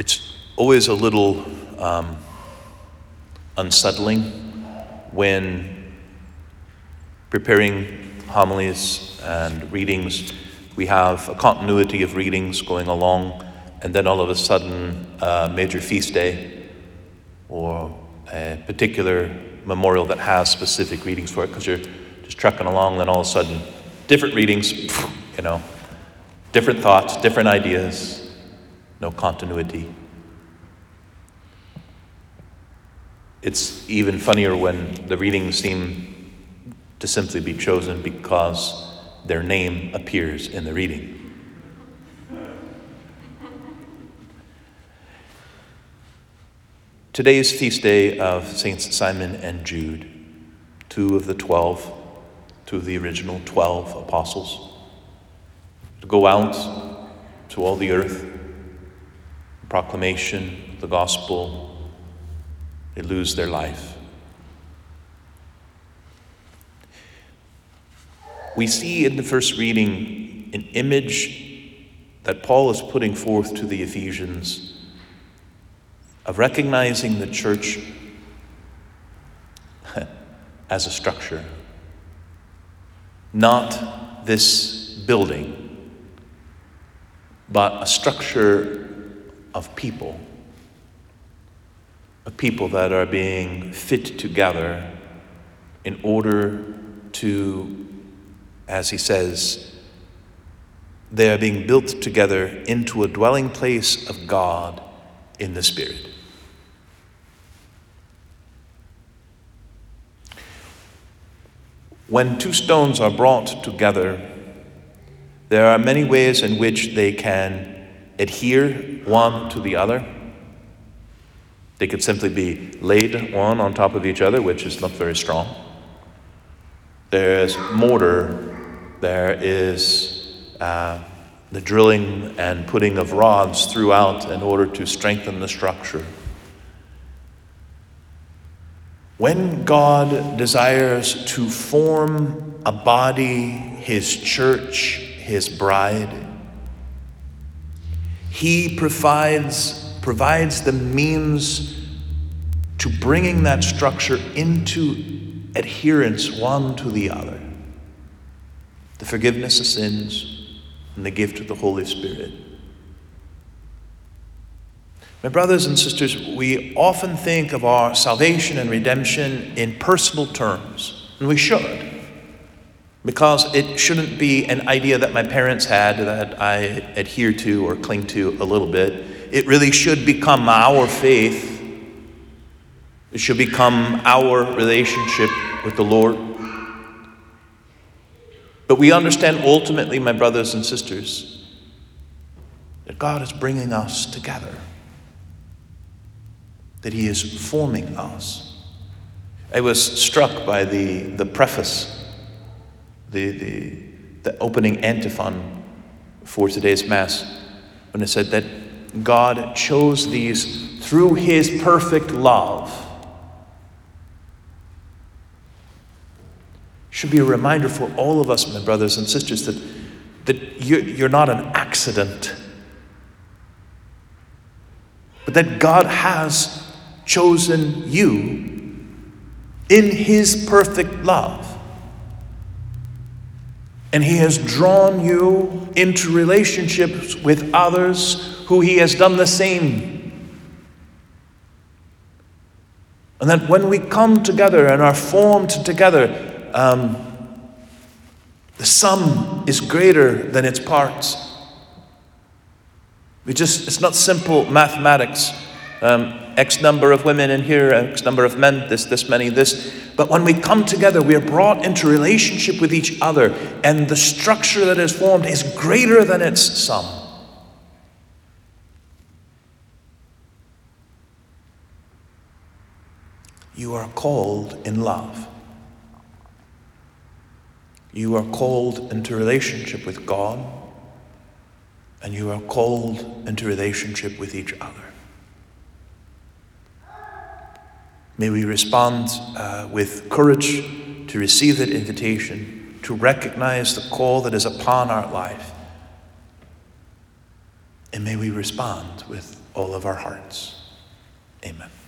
It's always a little unsettling when preparing homilies and readings. We have a continuity of readings going along, and then all of a sudden a major feast day or a particular memorial that has specific readings for it, because you're just trucking along, then all of a sudden different readings, different thoughts, different ideas, no continuity. It's even funnier when the readings seem to simply be chosen because their name appears in the reading. Today's feast day of Saints Simon and Jude, two of the original 12 apostles, to go out to all the earth, proclamation, the gospel. They lose their life. We see in the first reading an image that Paul is putting forth to the Ephesians of recognizing the church as a structure, not this building, but a structure of people that are being fit together in order to, as he says, they are being built together into a dwelling place of God in the Spirit. When two stones are brought together, there are many ways in which they can adhere one to the other. They could simply be laid one on top of each other, which is not very strong. There's mortar. There is the drilling and putting of rods throughout in order to strengthen the structure. When God desires to form a body, his church, his bride, he provides the means to bringing that structure into adherence one to the other. The forgiveness of sins and the gift of the Holy Spirit. My brothers and sisters, we often think of our salvation and redemption in personal terms, and we should, because it shouldn't be an idea that my parents had that I adhere to or cling to a little bit. It really should become our faith. It should become our relationship with the Lord. But we understand ultimately, my brothers and sisters, that God is bringing us together, that he is forming us. I was struck by the preface, the opening antiphon for today's Mass, when it said that God chose these through his perfect love. Should be a reminder for all of us, my brothers and sisters, that you're not an accident, but that God has chosen you in his perfect love. And he has drawn you into relationships with others who he has done the same. And that when we come together and are formed together, the sum is greater than its parts. It's not simple mathematics. X number of women in here, X number of men, this many, this. But when we come together, we are brought into relationship with each other, and the structure that is formed is greater than its sum. You are called in love. You are called into relationship with God, and you are called into relationship with each other. May we respond with courage to receive that invitation, to recognize the call that is upon our life, and may we respond with all of our hearts. Amen.